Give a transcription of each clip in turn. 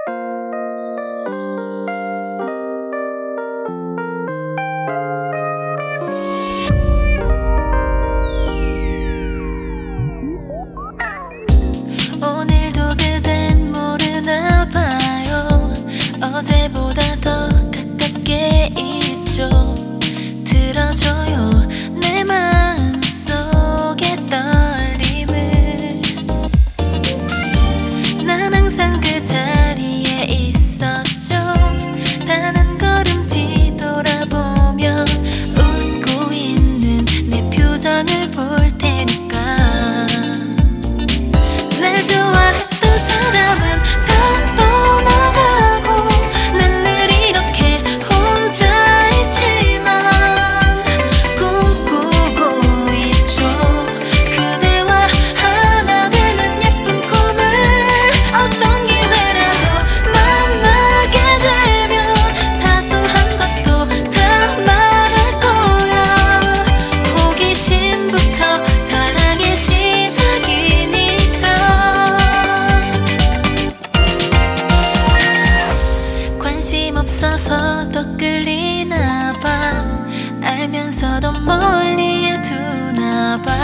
오늘도 그댄 모르나 봐요. 어제보다 더 가깝게 있죠. 들어줘요 내 마음속의 떨림을. 난 항상 그 자리에 있었죠. 단 한 걸음 뒤돌아보며 웃고 있는 내 표정을 볼 테니까. 날 좋아했던 사람은 다 떠나가고 난 늘 이렇게 혼자 있지만 꿈꾸고 있죠. 그대와 하나 되는 예쁜 꿈을. 어떤 기회라도 만나게 되면 사소한 것도 다 말할 거야. 호기심부터 사랑의 시작이니까. 관심 없어서 더 끌리나 봐. 알면서도 멀리에 두나 봐.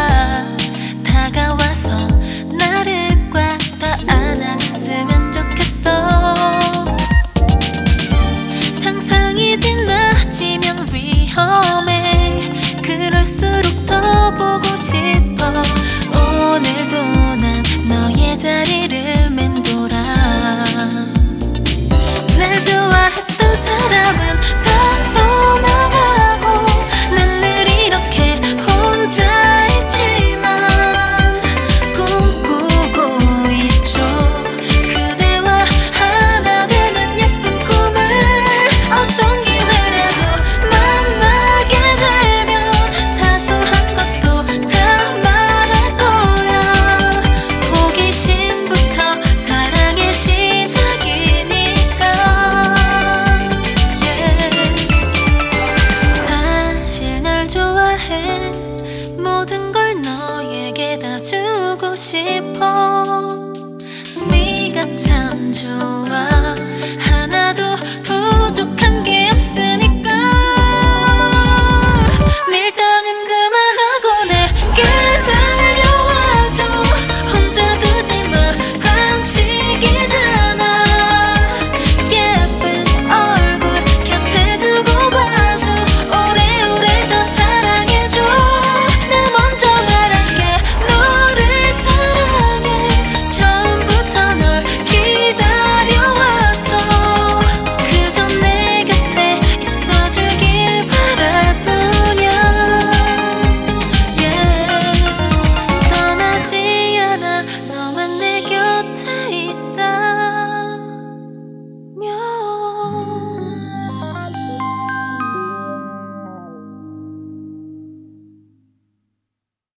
다가와서 나를 꽉 더 안아줬으면 좋겠어. 상상이 지나치면 위험해. 그럴수록 더 보고 싶어. 오늘도 난 너의 자리를 맴돌아. 날 좋아했던 사람은 다 떠나가고 난 늘 이렇게 혼자 있지만 꿈꾸고 있죠. 그대와 하나 되는 예쁜 꿈을. 어떤 기회라도 만나게 되면 사소한 것도 다 말할 거야. 호기심부터 사랑의 시작이니까. 사실 널 좋아해. 모든 걸 너에게 다 주고 싶어. 네가 참 좋아.